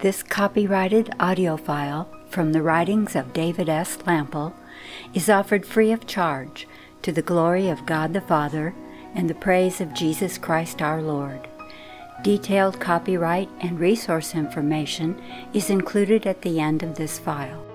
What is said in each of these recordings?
This copyrighted audio file from the writings of David S. Lample is offered free of charge to the glory of God the Father and the praise of Jesus Christ our Lord. Detailed copyright and resource information is included at the end of this file.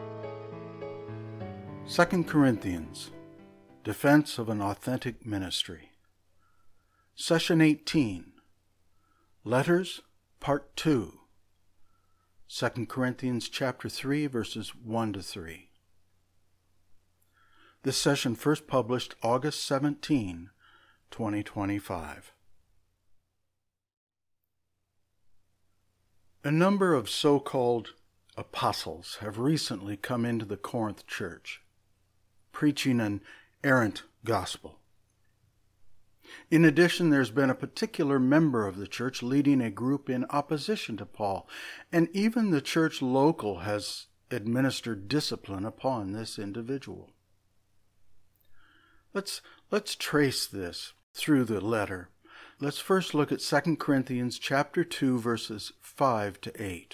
2 Corinthians, Defense of an Authentic Ministry. Session 18, Letters, Part 2. 2 Corinthians chapter 3, verses 1 to 3. This session first published August 17, 2025. A number of so-called apostles have recently come into the Corinth church, preaching an errant gospel. In addition, there's been a particular member of the church leading a group in opposition to Paul, and even the church local has administered discipline upon this individual. Let's trace this through the letter. Let's first look at 2 Corinthians chapter 2, verses 5 to 8.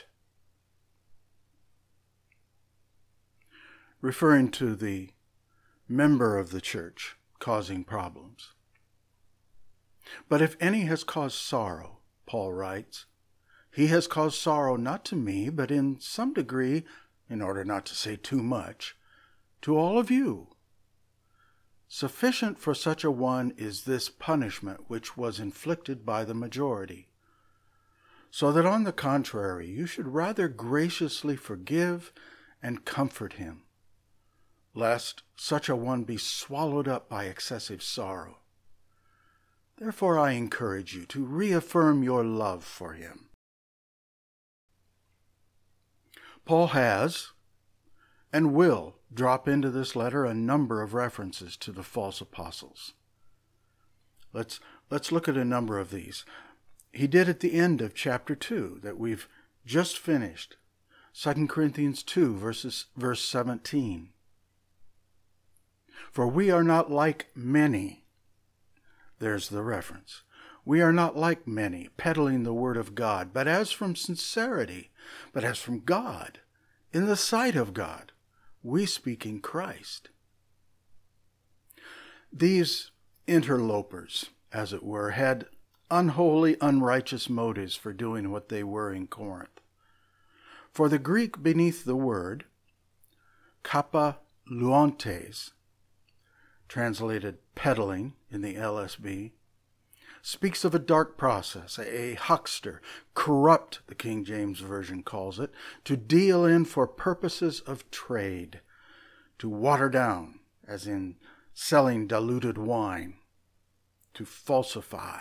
Referring to the member of the church causing problems. But if any has caused sorrow, Paul writes, he has caused sorrow not to me, but in some degree, in order not to say too much, to all of you. Sufficient for such a one is this punishment which was inflicted by the majority. So that on the contrary, you should rather graciously forgive and comfort him, lest such a one be swallowed up by excessive sorrow. Therefore I encourage you to reaffirm your love for him. Paul has and will drop into this letter a number of references to the false apostles. Let's look at a number of these. He did at the end of chapter 2 that we've just finished. 2 Corinthians 2, verse 17. For we are not like many. There's the reference. We are not like many, peddling the word of God, but as from sincerity, but as from God, in the sight of God, we speak in Christ. These interlopers, as it were, had unholy, unrighteous motives for doing what they were in Corinth. For the Greek beneath the word, kapaluontes, translated peddling in the LSB, speaks of a dark process, a huckster, corrupt, the King James Version calls it, to deal in for purposes of trade, to water down, as in selling diluted wine, to falsify.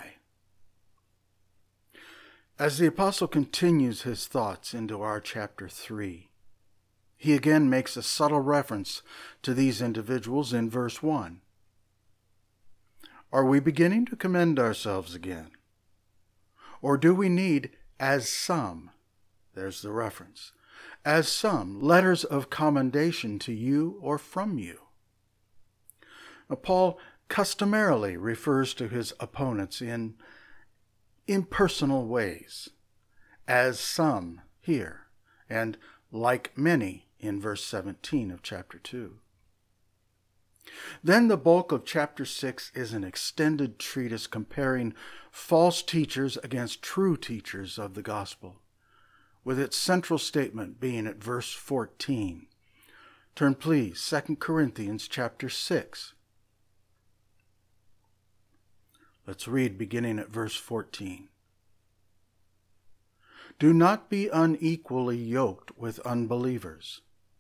As the apostle continues his thoughts into our chapter 3, he again makes a subtle reference to these individuals in verse 1. Are we beginning to commend ourselves again? Or do we need, as some, there's the reference, as some, letters of commendation to you or from you? Now, Paul customarily refers to his opponents in impersonal ways, as some here, and like many in verse 17 of chapter 2. Then the bulk of chapter 6 is an extended treatise comparing false teachers against true teachers of the gospel, with its central statement being at verse 14. Turn please, 2 Corinthians chapter 6. Let's read beginning at verse 14. Do not be unequally yoked with unbelievers.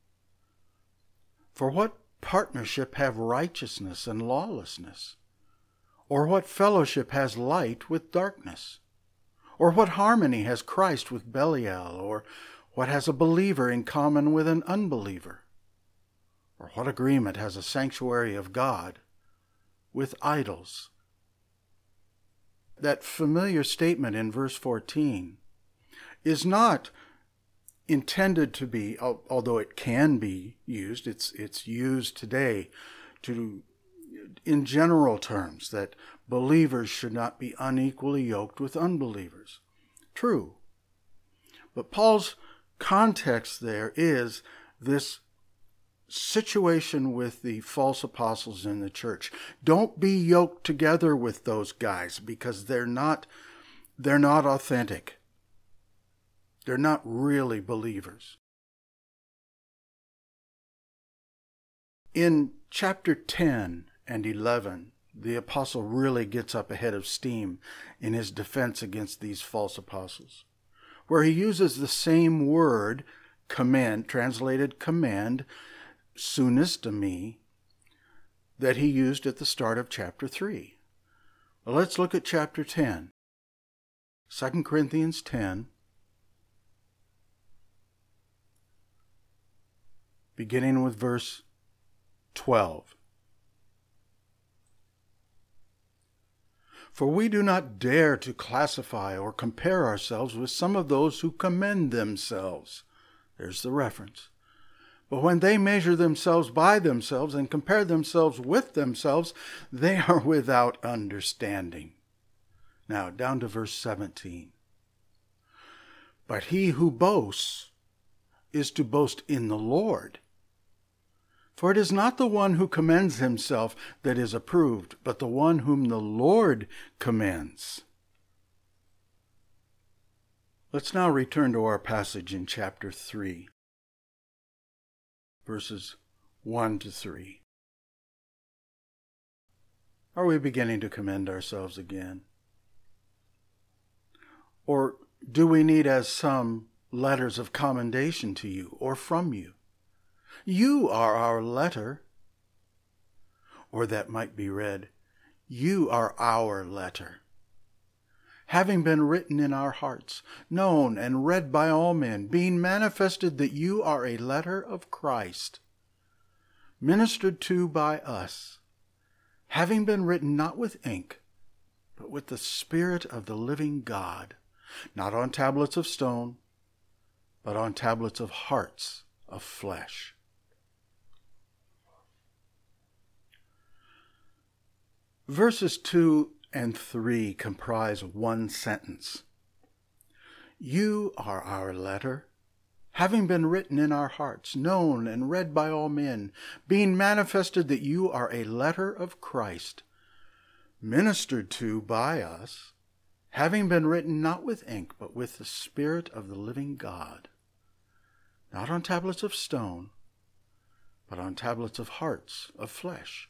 For what partnership have righteousness and lawlessness? Or what fellowship has light with darkness? Or what harmony has Christ with Belial? Or what has a believer in common with an unbeliever? Or what agreement has a sanctuary of God with idols? That familiar statement in verse 14 is not intended to be, although it can be used, it's used today to, in general terms, that believers should not be unequally yoked with unbelievers. True. But Paul's context there is this situation with the false apostles in the church. Don't be yoked together with those guys, because they're not authentic. They're not really believers. In chapter 10 and 11, the apostle really gets up ahead of steam in his defense against these false apostles, where he uses the same word, commend, translated command, sunistemi, that he used at the start of chapter 3. Well, let's look at chapter 10. 2 Corinthians 10, beginning with verse 12. For we do not dare to classify or compare ourselves with some of those who commend themselves. There's the reference. But when they measure themselves by themselves and compare themselves with themselves, they are without understanding. Now, down to verse 17. But he who boasts is to boast in the Lord. For it is not the one who commends himself that is approved, but the one whom the Lord commends. Let's now return to our passage in chapter 3, verses 1 to 3. Are we beginning to commend ourselves again? Or do we need as some letters of commendation to you or from you? You are our letter. Or that might be read, you are our letter, having been written in our hearts, known and read by all men, being manifested that you are a letter of Christ, ministered to by us, having been written not with ink, but with the Spirit of the living God, not on tablets of stone, but on tablets of hearts of flesh. Verses 2 and 3 comprise one sentence. You are our letter, having been written in our hearts, known and read by all men, being manifested that you are a letter of Christ, ministered to by us, having been written not with ink, but with the Spirit of the living God, not on tablets of stone, but on tablets of hearts of flesh.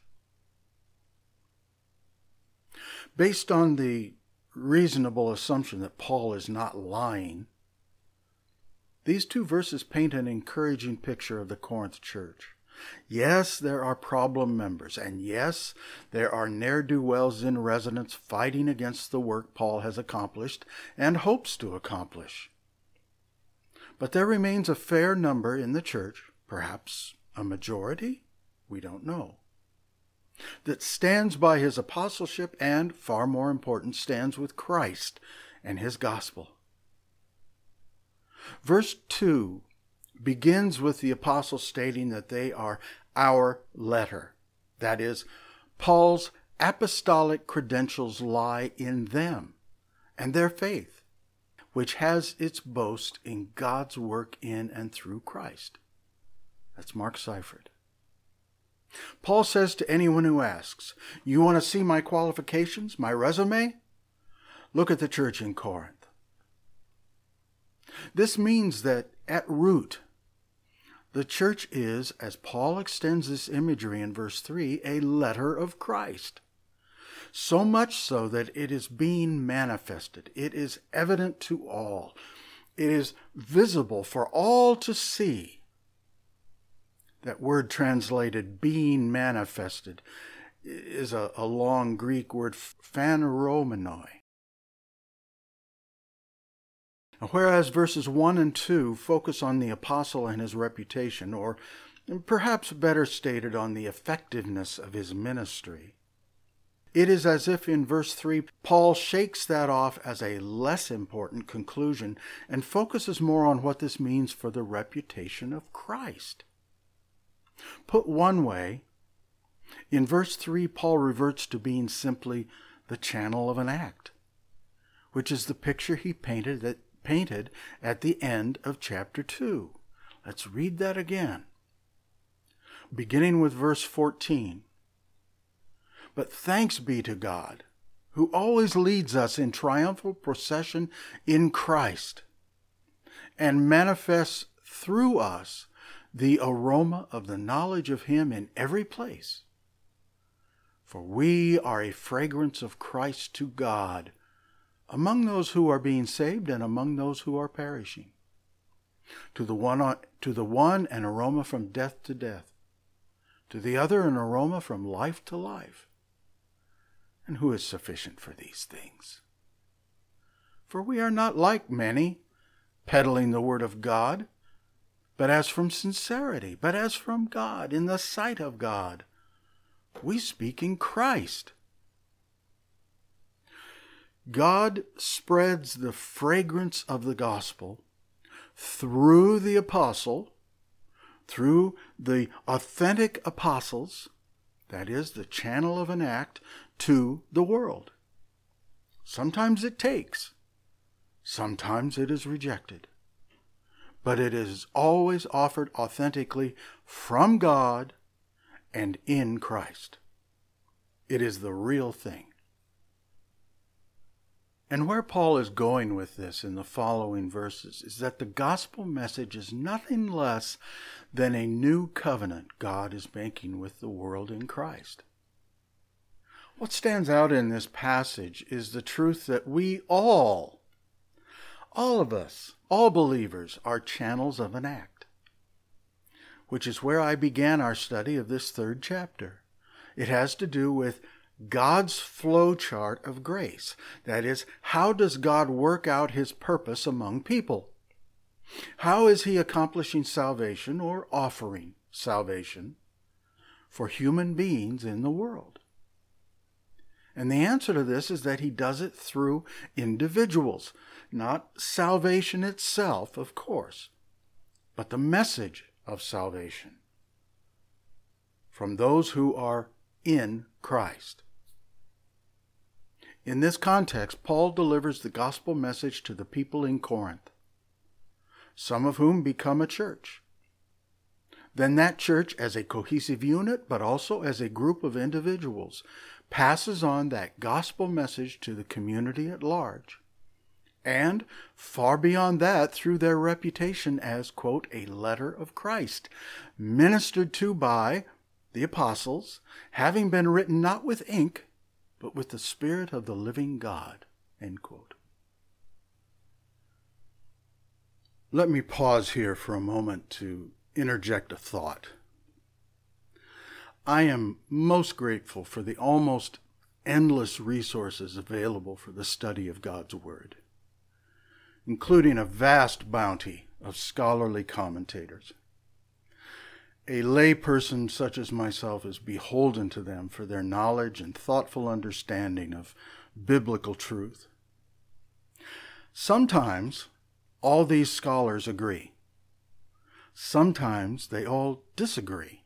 Based on the reasonable assumption that Paul is not lying, these two verses paint an encouraging picture of the Corinth church. Yes, there are problem members, and yes, there are ne'er-do-wells in residence fighting against the work Paul has accomplished and hopes to accomplish. But there remains a fair number in the church, perhaps a majority, we don't know, that stands by his apostleship and, far more important, stands with Christ and his gospel. Verse 2 begins with the apostle stating that they are our letter. That is, Paul's apostolic credentials lie in them and their faith, which has its boast in God's work in and through Christ. That's Mark Seifert. Paul says to anyone who asks, you want to see my qualifications, my resume? Look at the church in Corinth. This means that at root, the church is, as Paul extends this imagery in verse 3, a letter of Christ. So much so that it is being manifested. It is evident to all. It is visible for all to see. That word translated being manifested is a long Greek word, phaneromenoi. Whereas verses 1 and 2 focus on the apostle and his reputation, or perhaps better stated, on the effectiveness of his ministry, it is as if in verse 3, Paul shakes that off as a less important conclusion and focuses more on what this means for the reputation of Christ. Put one way, in verse 3, Paul reverts to being simply the channel of an act, which is the picture he painted painted at the end of chapter 2. Let's read that again. Beginning with verse 14. But thanks be to God, who always leads us in triumphal procession in Christ, and manifests through us the aroma of the knowledge of him in every place. For we are a fragrance of Christ to God, among those who are being saved and among those who are perishing. To the one an aroma from death to death, to the other an aroma from life to life. And who is sufficient for these things? For we are not like many, peddling the word of God, but as from sincerity, but as from God, in the sight of God. We speak in Christ. God spreads the fragrance of the gospel through the apostle, through the authentic apostles, that is, the channel of an act, to the world. Sometimes it takes, sometimes it is rejected, but it is always offered authentically from God and in Christ. It is the real thing. And where Paul is going with this in the following verses is that the gospel message is nothing less than a new covenant God is making with the world in Christ. What stands out in this passage is the truth that we all of us, all believers, are channels of an act, which is where I began our study of this third chapter. It has to do with God's flow chart of grace. That is, how does God work out his purpose among people? How is he accomplishing salvation or offering salvation for human beings in the world? And the answer to this is that he does it through individuals, not salvation itself, of course, but the message of salvation from those who are in Christ. In this context, Paul delivers the gospel message to the people in Corinth, some of whom become a church. Then that church, as a cohesive unit, but also as a group of individuals, passes on that gospel message to the community at large, and far beyond that through their reputation as, quote, a letter of Christ, ministered to by the apostles, having been written not with ink, but with the Spirit of the living God, end quote. Let me pause here for a moment to interject a thought. I am most grateful for the almost endless resources available for the study of God's Word, including a vast bounty of scholarly commentators. A layperson such as myself is beholden to them for their knowledge and thoughtful understanding of biblical truth. Sometimes all these scholars agree. Sometimes they all disagree.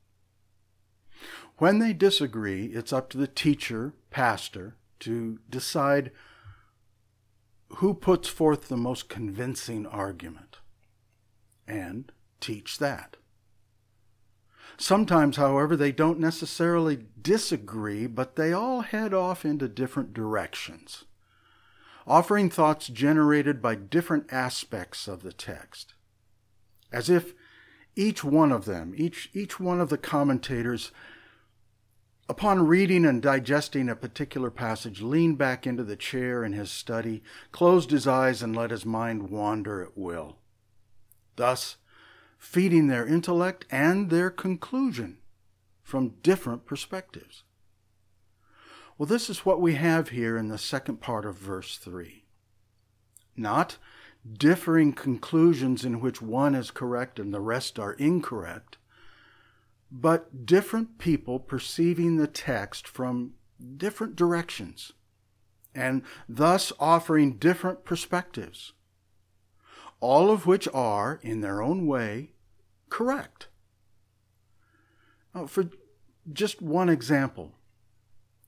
When they disagree, it's up to the teacher, pastor, to decide who puts forth the most convincing argument and teach that. Sometimes, however, they don't necessarily disagree, but they all head off into different directions, offering thoughts generated by different aspects of the text, as if each one of them, each one of the commentators, upon reading and digesting a particular passage, leaned back into the chair in his study, closed his eyes, and let his mind wander at will, thus feeding their intellect and their conclusion from different perspectives. Well, this is what we have here in the second part of verse 3. Not differing conclusions in which one is correct and the rest are incorrect, but different people perceiving the text from different directions and thus offering different perspectives, all of which are, in their own way, correct. Now, for just one example,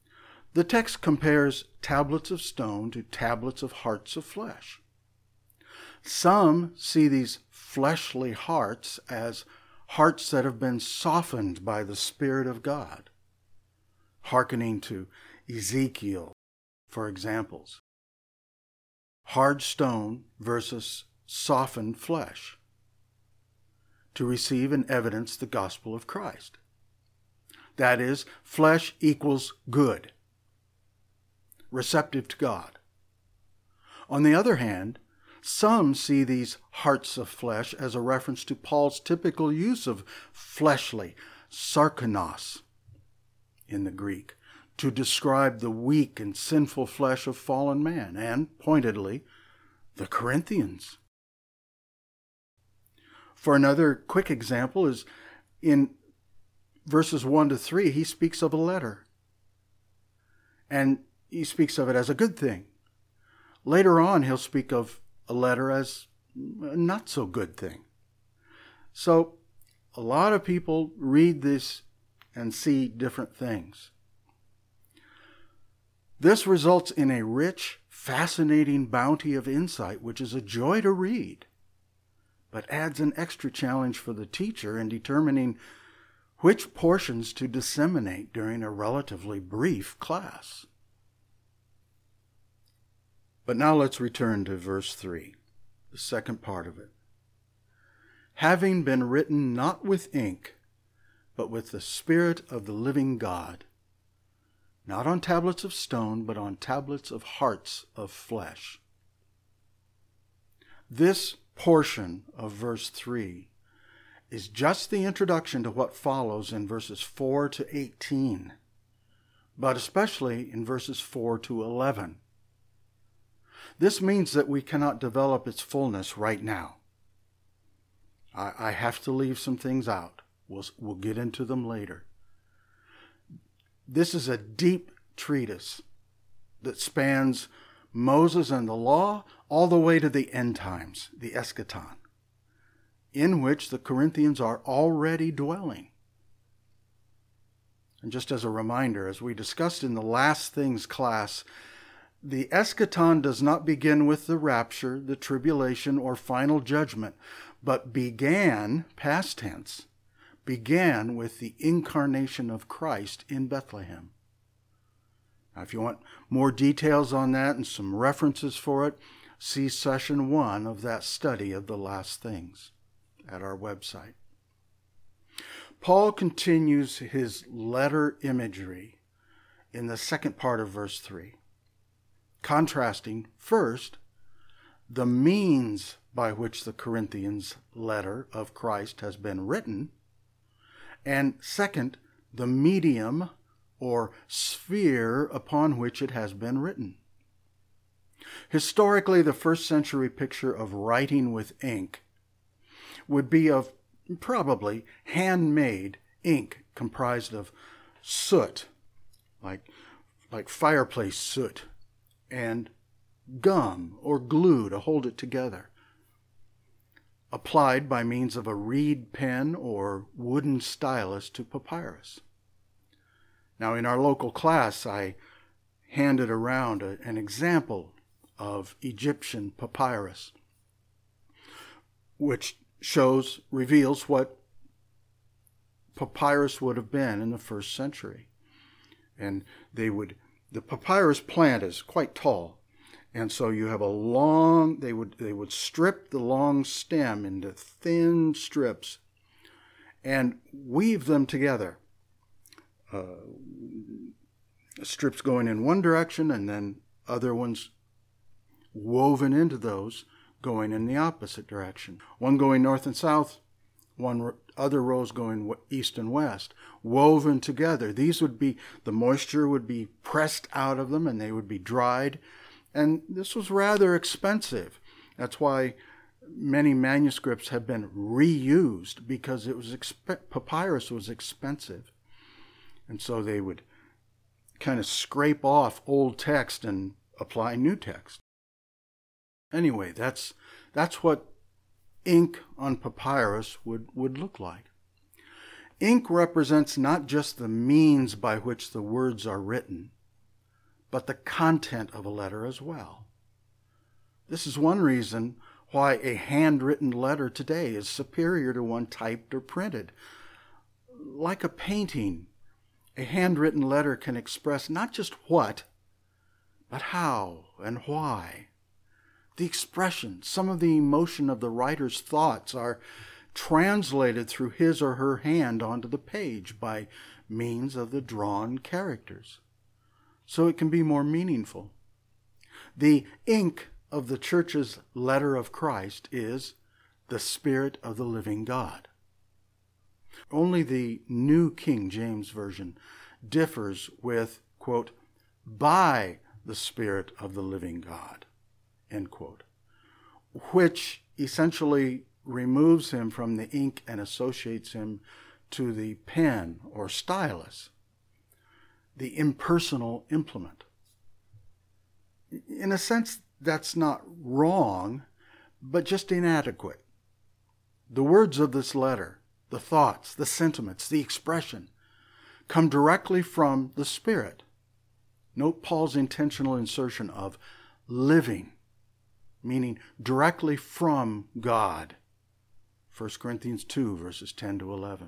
the text compares tablets of stone to tablets of hearts of flesh. Some see these fleshly hearts as hearts that have been softened by the Spirit of God, hearkening to Ezekiel for examples. Hard stone versus softened flesh, to receive and evidence the gospel of Christ. That is, flesh equals good, receptive to God. On the other hand, some see these hearts of flesh as a reference to Paul's typical use of fleshly, sarkonos in the Greek, to describe the weak and sinful flesh of fallen man, and, pointedly, the Corinthians. For another quick example is in verses 1 to 3, he speaks of a letter. And he speaks of it as a good thing. Later on, he'll speak of a letter as a not so good thing. So, a lot of people read this and see different things. This results in a rich, fascinating bounty of insight, which is a joy to read, but adds an extra challenge for the teacher in determining which portions to disseminate during a relatively brief class. But now let's return to verse 3, the second part of it. Having been written not with ink, but with the Spirit of the living God, not on tablets of stone, but on tablets of hearts of flesh. This portion of verse 3 is just the introduction to what follows in verses 4 to 18, but especially in verses 4 to 11. This means that we cannot develop its fullness right now. I have to leave some things out. We'll get into them later. This is a deep treatise that spans Moses and the law all the way to the end times, the eschaton, in which the Corinthians are already dwelling. And just as a reminder, as we discussed in the last things class, the eschaton does not begin with the rapture, the tribulation, or final judgment, but began, past tense, began with the incarnation of Christ in Bethlehem. Now, if you want more details on that and some references for it, see session 1 of that study of the last things at our website. Paul continues his letter imagery in the second part of verse 3, contrasting, first, the means by which the Corinthians letter of Christ has been written, and second, the medium or sphere upon which it has been written. Historically, the first century picture of writing with ink would be of probably handmade ink comprised of soot, like fireplace soot, and gum or glue to hold it together, applied by means of a reed pen or wooden stylus to papyrus. Now, in our local class, I handed around an example of Egyptian papyrus, which reveals what papyrus would have been in the first century. And the papyrus plant is quite tall, and so you have they would strip the long stem into thin strips and weave them together. Strips going in one direction and then other ones woven into those going in the opposite direction. One going north and south, other rows going east and west, woven together. These the moisture would be pressed out of them and they would be dried. And this was rather expensive. That's why many manuscripts have been reused, because papyrus was expensive. And so they would kind of scrape off old text and apply new text. Anyway, that's what ink on papyrus would look like. Ink represents not just the means by which the words are written, but the content of a letter as well. This is one reason why a handwritten letter today is superior to one typed or printed. Like a painting, a handwritten letter can express not just what, but how and why. The expression, some of the emotion of the writer's thoughts are translated through his or her hand onto the page by means of the drawn characters, so it can be more meaningful. The ink of the church's letter of Christ is the Spirit of the living God. Only the New King James Version differs with, quote, by the Spirit of the living God, end quote, which essentially removes him from the ink and associates him to the pen or stylus, the impersonal implement. In a sense, that's not wrong, but just inadequate. The words of this letter, the thoughts, the sentiments, the expression, come directly from the Spirit. Note Paul's intentional insertion of living, meaning directly from God. 1 Corinthians 2, verses 10 to 11.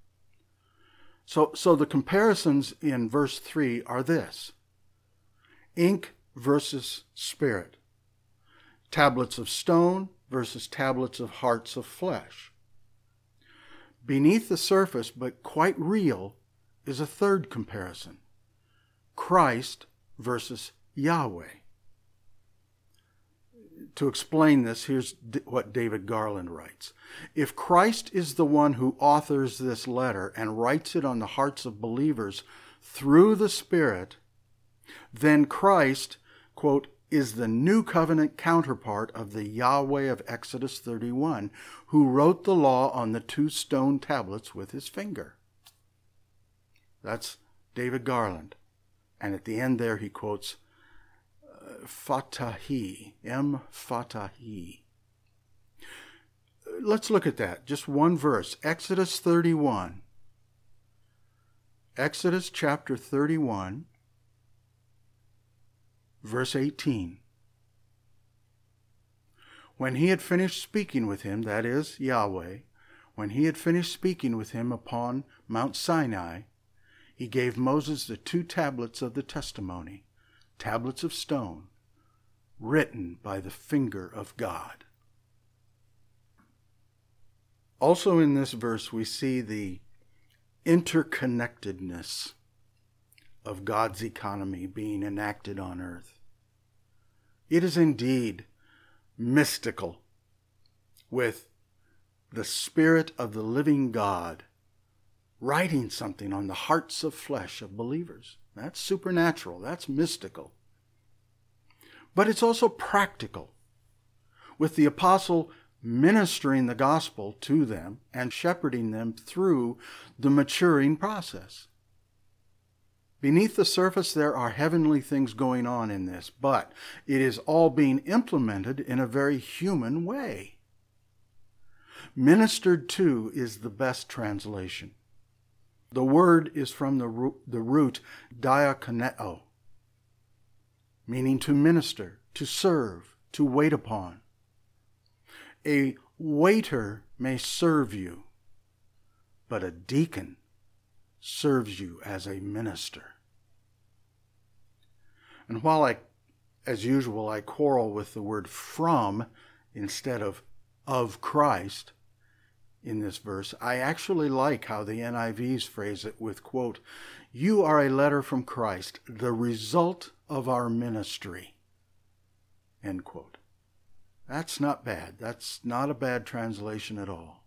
So the comparisons in verse 3 are this: ink versus spirit, tablets of stone versus tablets of hearts of flesh. Beneath the surface, but quite real, is a third comparison: Christ versus Yahweh. To explain this, here's what David Garland writes. If Christ is the one who authors this letter and writes it on the hearts of believers through the Spirit, then Christ, quote, is the new covenant counterpart of the Yahweh of Exodus 31, who wrote the law on the 2 stone tablets with his finger. That's David Garland. And at the end there he quotes Fatahi, Fatahi. Let's look at that. Just one verse. Exodus 31. Exodus chapter 31, verse 18. When he had finished speaking with him, that is, Yahweh, when he had finished speaking with him upon Mount Sinai, he gave Moses the 2 tablets of the testimony, tablets of stone, written by the finger of God. Also in this verse we see the interconnectedness of God's economy being enacted on earth. It is indeed mystical, with the Spirit of the living God writing something on the hearts of flesh of believers. That's supernatural. That's mystical. But it's also practical, with the apostle ministering the gospel to them and shepherding them through the maturing process. Beneath the surface, there are heavenly things going on in this, but it is all being implemented in a very human way. Ministered to is the best translation. The word is from the root diakoneo, meaning to minister, to serve, to wait upon. A waiter may serve you, but a deacon serves you as a minister. And while as usual, I quarrel with the word from instead of Christ in this verse, I actually like how the NIVs phrase it with, quote, you are a letter from Christ, the result of our ministry, end quote. That's not bad. That's not a bad translation at all.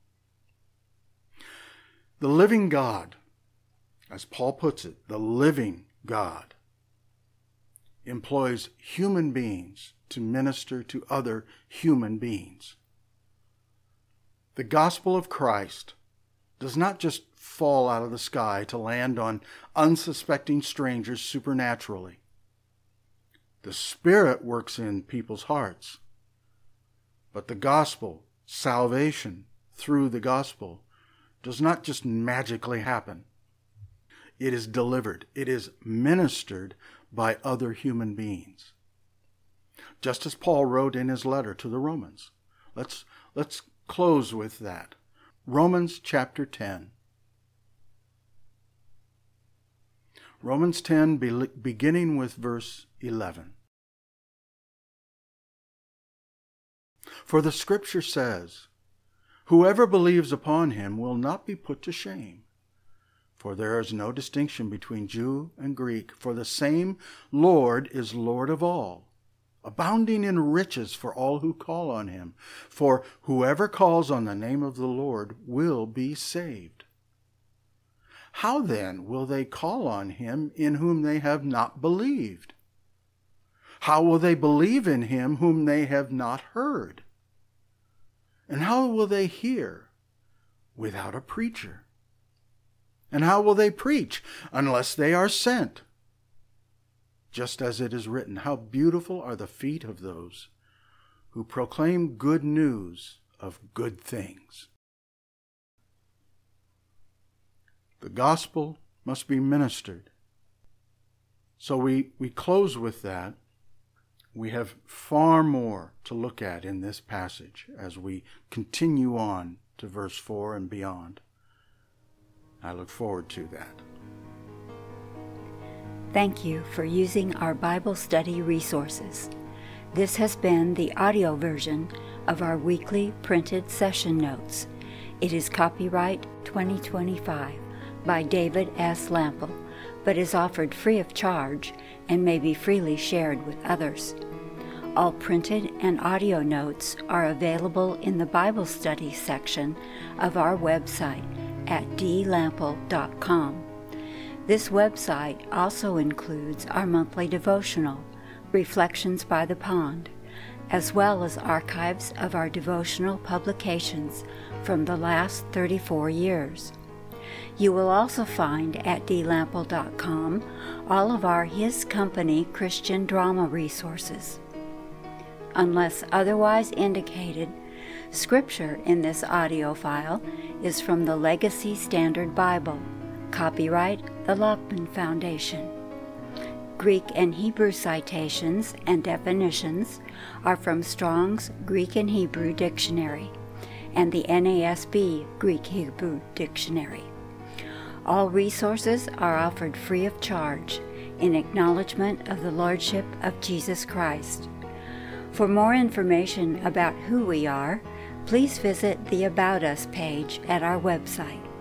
The living God, as Paul puts it, the living God employs human beings to minister to other human beings. The gospel of Christ does not just fall out of the sky to land on unsuspecting strangers supernaturally. The Spirit works in people's hearts. But the gospel, salvation through the gospel, does not just magically happen. It is delivered. It is ministered by other human beings. Just as Paul wrote in his letter to the Romans, Let's close with that. Romans chapter 10. Romans 10, beginning with verse 11. For the Scripture says, "Whoever believes upon him will not be put to shame. For there is no distinction between Jew and Greek, for the same Lord is Lord of all, abounding in riches for all who call on him. For whoever calls on the name of the Lord will be saved. How then will they call on him in whom they have not believed? How will they believe in him whom they have not heard? And how will they hear without a preacher? And how will they preach unless they are sent? Just as it is written, how beautiful are the feet of those who proclaim good news of good things." The gospel must be ministered. So we close with that. We have far more to look at in this passage as we continue on to verse 4 and beyond. I look forward to that. Thank you for using our Bible study resources. This has been the audio version of our weekly printed session notes. It is copyright 2025 by David S. Lample, but is offered free of charge and may be freely shared with others. All printed and audio notes are available in the Bible study section of our website at dlample.com. This website also includes our monthly devotional, Reflections by the Pond, as well as archives of our devotional publications from the last 34 years. You will also find at dlample.com all of our His Company Christian drama resources. Unless otherwise indicated, Scripture in this audio file is from the Legacy Standard Bible, copyright the Lockman Foundation. Greek and Hebrew citations and definitions are from Strong's Greek and Hebrew Dictionary and the NASB Greek-Hebrew Dictionary. All resources are offered free of charge in acknowledgement of the Lordship of Jesus Christ. For more information about who we are, please visit the About Us page at our website.